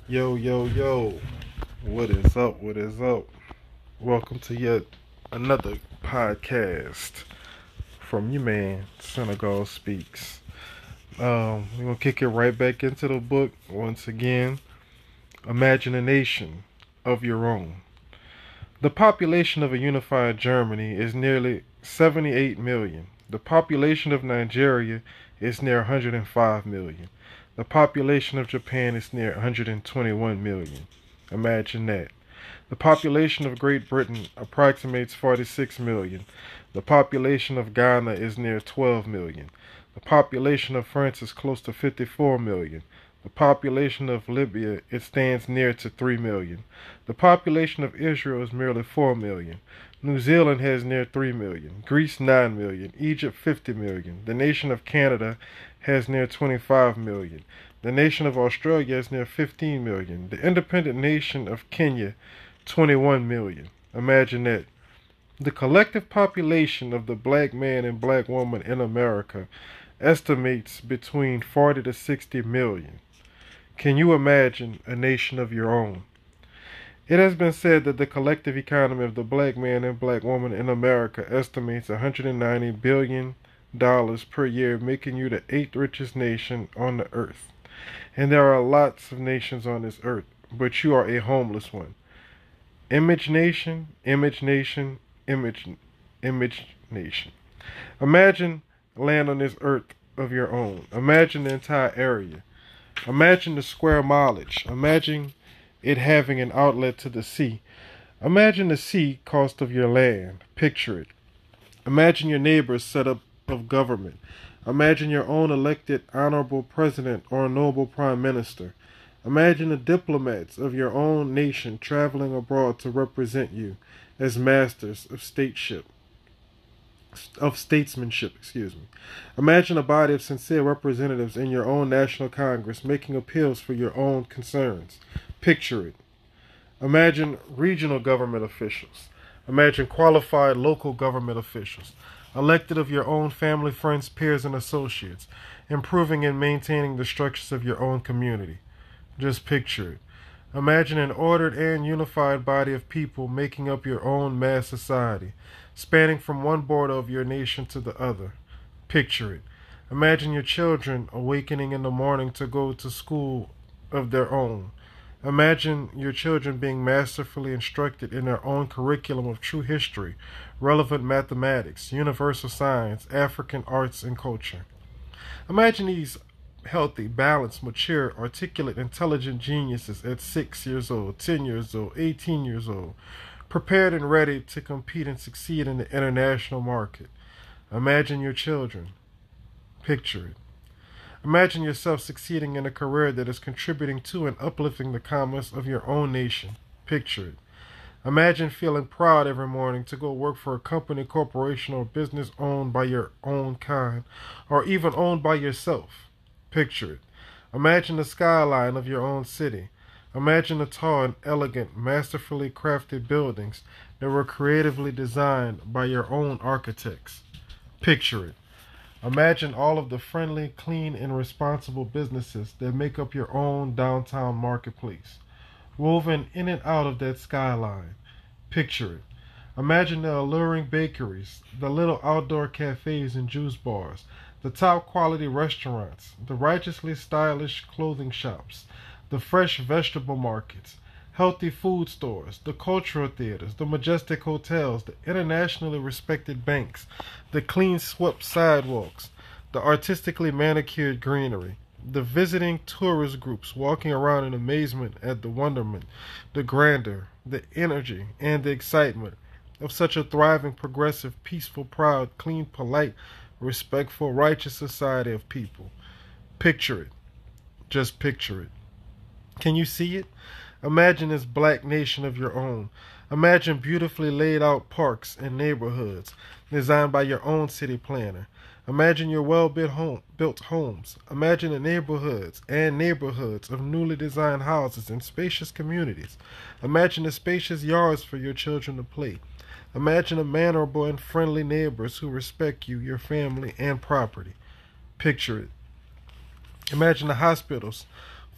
Yo, yo, yo. What is up? What is up? Welcome to yet another podcast from your man, Senegal Speaks. We're going to kick it right back into the book once again. Imagine a nation of your own. The population of a unified Germany is nearly 78 million. The population of Nigeria is near 105 million. The population of Japan is near 121 million. Imagine that. The population of Great Britain approximates 46 million. The population of Ghana is near 12 million. The population of France is close to 54 million. The population of Libya, it stands near to 3 million. The population of Israel is merely 4 million. New Zealand has near 3 million. Greece 9 million. Egypt 50 million. The nation of Canada has near 25 million. The nation of Australia has near 15 million. The independent nation of Kenya 21 million. Imagine that. The collective population of the black man and black woman in America estimates between 40 to 60 million. Can you imagine a nation of your own? It has been said that the collective economy of the black man and black woman in America estimates $190 billion per year, making you the eighth richest nation on the earth. And there are lots of nations on this earth, but you are a homeless one. Image nation, image nation, image nation. Imagine land on this earth of your own. Imagine the entire area. Imagine the square mileage. Imagine it having an outlet to the sea. Imagine the sea cost of your land. Picture it. Imagine your neighbor's setup of government. Imagine your own elected honorable president or noble prime minister. Imagine the diplomats of your own nation traveling abroad to represent you as masters of statesmanship. Imagine a body of sincere representatives in your own national Congress making appeals for your own concerns. Picture it. Imagine regional government officials. Imagine qualified local government officials, elected of your own family, friends, peers, and associates, improving and maintaining the structures of your own community. Just picture it. Imagine an ordered and unified body of people making up your own mass society, spanning from one border of your nation to the other. Picture it. Imagine your children awakening in the morning to go to school of their own. Imagine your children being masterfully instructed in their own curriculum of true history, relevant mathematics, universal science, African arts, and culture. Imagine these healthy, balanced, mature, articulate, intelligent geniuses at 6 years old, 10 years old, 18 years old, prepared and ready to compete and succeed in the international market. Imagine your children. Picture it. Imagine yourself succeeding in a career that is contributing to and uplifting the commerce of your own nation. Picture it. Imagine feeling proud every morning to go work for a company, corporation, or business owned by your own kind, or even owned by yourself. Picture it. Imagine the skyline of your own city. Imagine the tall and elegant, masterfully crafted buildings that were creatively designed by your own architects. Picture it. Imagine all of the friendly, clean, and responsible businesses that make up your own downtown marketplace, woven in and out of that skyline. Picture it. Imagine the alluring bakeries, the little outdoor cafes and juice bars, the top quality restaurants, the righteously stylish clothing shops, the fresh vegetable markets, healthy food stores, the cultural theaters, the majestic hotels, the internationally respected banks, the clean swept sidewalks, the artistically manicured greenery, the visiting tourist groups walking around in amazement at the wonderment, the grandeur, the energy, and the excitement of such a thriving, progressive, peaceful, proud, clean, polite, respectful, righteous society of people. Picture it. Just picture it. Can you see it? Imagine this black nation of your own. Imagine beautifully laid out parks and neighborhoods designed by your own city planner. Imagine your well-built homes. Imagine the neighborhoods of newly designed houses and spacious communities. Imagine the spacious yards for your children to play. Imagine the mannerable and friendly neighbors who respect you, your family, and property. Picture it. Imagine the hospitals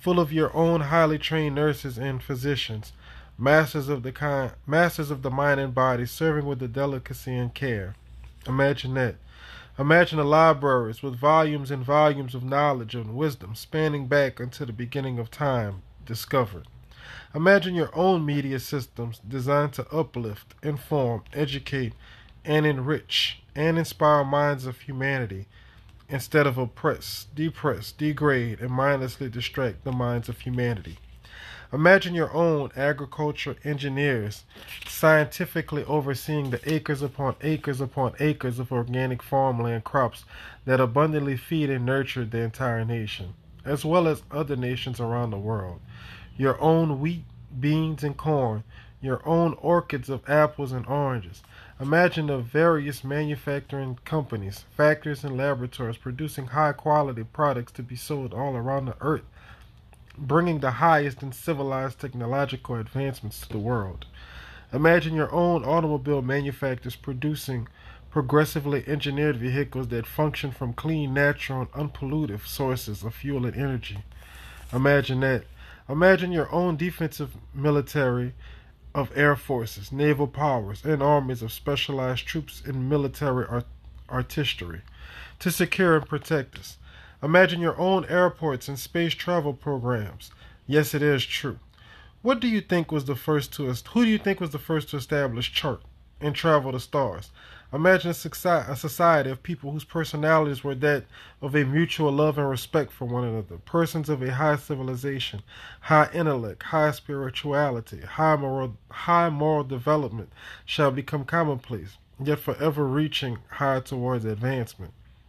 full of your own highly trained nurses and physicians, masters of the mind and body, serving with the delicacy and care. Imagine that. Imagine the libraries with volumes and volumes of knowledge and wisdom spanning back until the beginning of time discovered. Imagine your own media systems designed to uplift, inform, educate, and enrich and inspire minds of humanity instead of oppress, depress, degrade, and mindlessly distract the minds of humanity. Imagine your own agricultural engineers scientifically overseeing the acres upon acres upon acres of organic farmland crops that abundantly feed and nurture the entire nation, as well as other nations around the world. Your own wheat, beans, and corn, your own orchards of apples and oranges. Imagine the various manufacturing companies, factories, and laboratories producing high quality products to be sold all around the earth, bringing the highest in civilized technological advancements to the world. Imagine your own automobile manufacturers producing progressively engineered vehicles that function from clean, natural, and unpolluted sources of fuel and energy. Imagine that. Imagine your own defensive military of air forces, naval powers, and armies of specialized troops and military artillery to secure and protect us. Imagine your own airports and space travel programs. Yes, it is true. What do you think was the first to who do you think was the first to establish chart and travel the stars? Imagine a society of people whose personalities were that of a mutual love and respect for one another, persons of a high civilization, high intellect, high spirituality, high moral development shall become commonplace, yet forever reaching high towards advancement.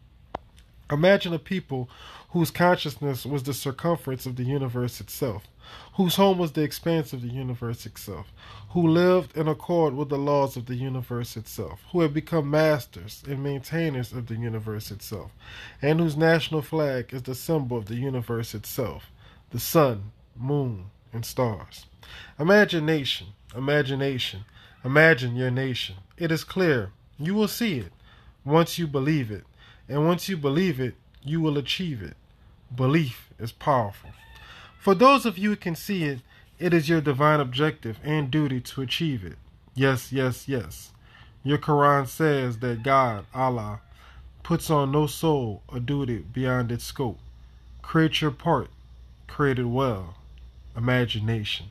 Imagine a people whose consciousness was the circumference of the universe itself, whose home was the expanse of the universe itself, who lived in accord with the laws of the universe itself, who have become masters and maintainers of the universe itself, and whose national flag is the symbol of the universe itself, the sun, moon, and stars. Imagination, imagination, imagine your nation. It is clear. You will see it once you believe it. And once you believe it, you will achieve it. Belief is powerful. For those of you who can see it, it is your divine objective and duty to achieve it. Yes, yes, yes. Your Quran says that God, Allah, puts on no soul a duty beyond its scope. Create your part. Create it well. Imagination.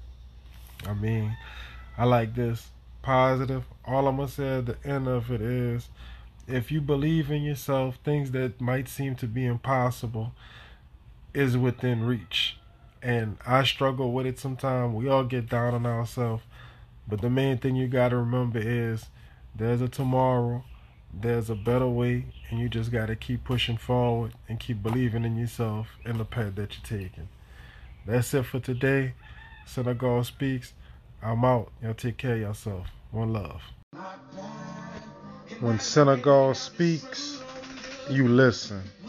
I like this. Positive. All I'm going to say at the end of it is, if you believe in yourself, things that might seem to be impossible is within reach. And I struggle with it sometimes. We all get down on ourselves. But the main thing you got to remember is there's a tomorrow, there's a better way, and you just got to keep pushing forward and keep believing in yourself and the path that you're taking. That's it for today. Senegal Speaks. I'm out. Y'all take care of yourself. One love. When Senegal speaks, you listen.